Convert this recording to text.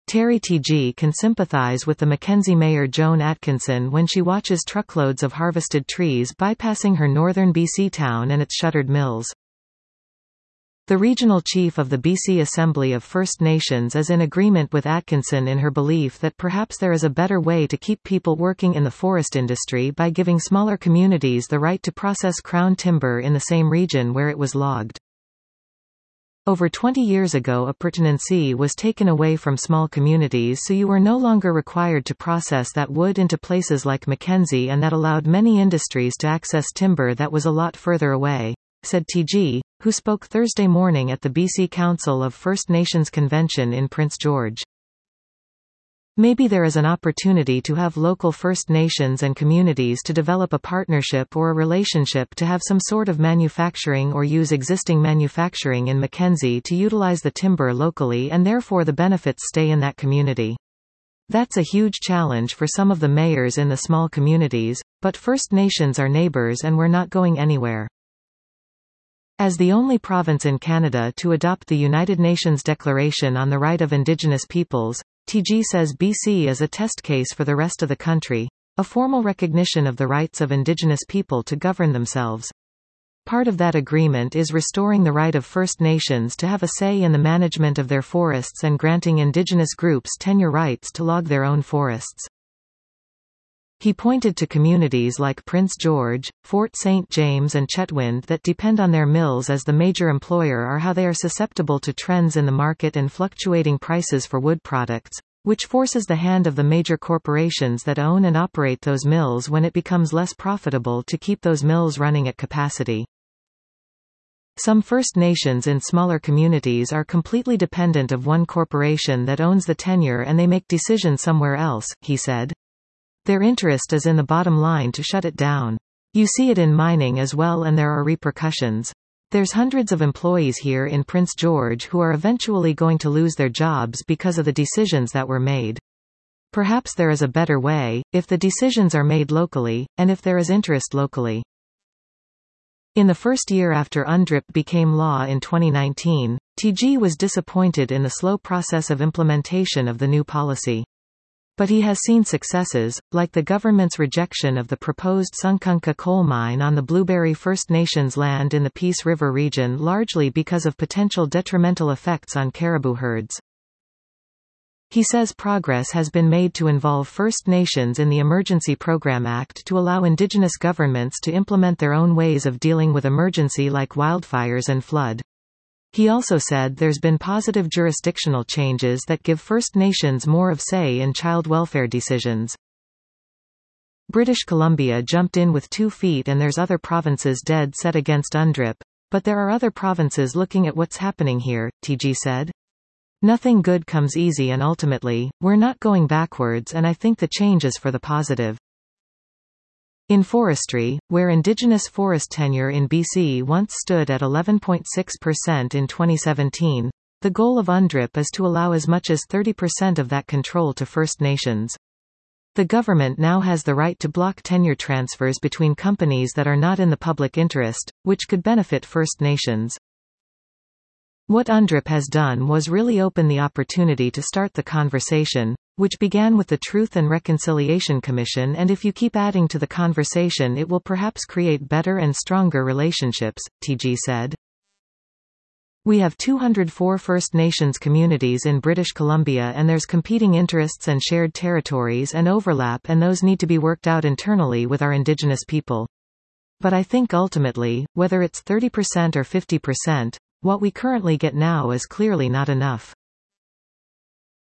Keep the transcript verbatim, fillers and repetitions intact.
Terry T G can sympathize with the Mackenzie Mayor Joan Atkinson when she watches truckloads of harvested trees bypassing her northern B C town and its shuttered mills. The regional chief of the B C Assembly of First Nations is in agreement with Atkinson in her belief that perhaps there is a better way to keep people working in the forest industry by giving smaller communities the right to process crown timber in the same region where it was logged. Over twenty years ago, appurtenancy was taken away from small communities, so you were no longer required to process that wood into places like Mackenzie, and that allowed many industries to access timber that was a lot further away, said T G, who spoke Thursday morning at the B C Council of First Nations Convention in Prince George. Maybe there is an opportunity to have local First Nations and communities to develop a partnership or a relationship to have some sort of manufacturing or use existing manufacturing in Mackenzie to utilize the timber locally, and therefore the benefits stay in that community. That's a huge challenge for some of the mayors in the small communities, but First Nations are neighbors and we're not going anywhere. As the only province in Canada to adopt the United Nations Declaration on the Right of Indigenous Peoples, T G says B C is a test case for the rest of the country, a formal recognition of the rights of Indigenous people to govern themselves. Part of that agreement is restoring the right of First Nations to have a say in the management of their forests and granting Indigenous groups tenure rights to log their own forests. He pointed to communities like Prince George, Fort Saint James and Chetwynd that depend on their mills as the major employer, or how they are susceptible to trends in the market and fluctuating prices for wood products, which forces the hand of the major corporations that own and operate those mills when it becomes less profitable to keep those mills running at capacity. Some First Nations in smaller communities are completely dependent of one corporation that owns the tenure, and they make decisions somewhere else, he said. Their interest is in the bottom line to shut it down. You see it in mining as well, and there are repercussions. There's hundreds of employees here in Prince George who are eventually going to lose their jobs because of the decisions that were made. Perhaps there is a better way, if the decisions are made locally, and if there is interest locally. In the first year after UNDRIP became law in twenty nineteen, T G was disappointed in the slow process of implementation of the new policy. But he has seen successes, like the government's rejection of the proposed Sunkunka coal mine on the Blueberry First Nations land in the Peace River region, largely because of potential detrimental effects on caribou herds. He says progress has been made to involve First Nations in the Emergency Program Act to allow Indigenous governments to implement their own ways of dealing with emergency like wildfires and flood. He also said there's been positive jurisdictional changes that give First Nations more of say in child welfare decisions. British Columbia jumped in with two feet, and there's other provinces dead set against UNDRIP, but there are other provinces looking at what's happening here, T G said. Nothing good comes easy, and ultimately, we're not going backwards, and I think the change is for the positive. In forestry, where Indigenous forest tenure in B C once stood at eleven point six percent in twenty seventeen, the goal of UNDRIP is to allow as much as thirty percent of that control to First Nations. The government now has the right to block tenure transfers between companies that are not in the public interest, which could benefit First Nations. What UNDRIP has done was really open the opportunity to start the conversation, which began with the Truth and Reconciliation Commission, and if you keep adding to the conversation it will perhaps create better and stronger relationships, T G said. We have two hundred four First Nations communities in British Columbia, and there's competing interests and shared territories and overlap, and those need to be worked out internally with our Indigenous people. But I think ultimately, whether it's thirty percent or fifty percent, what we currently get now is clearly not enough.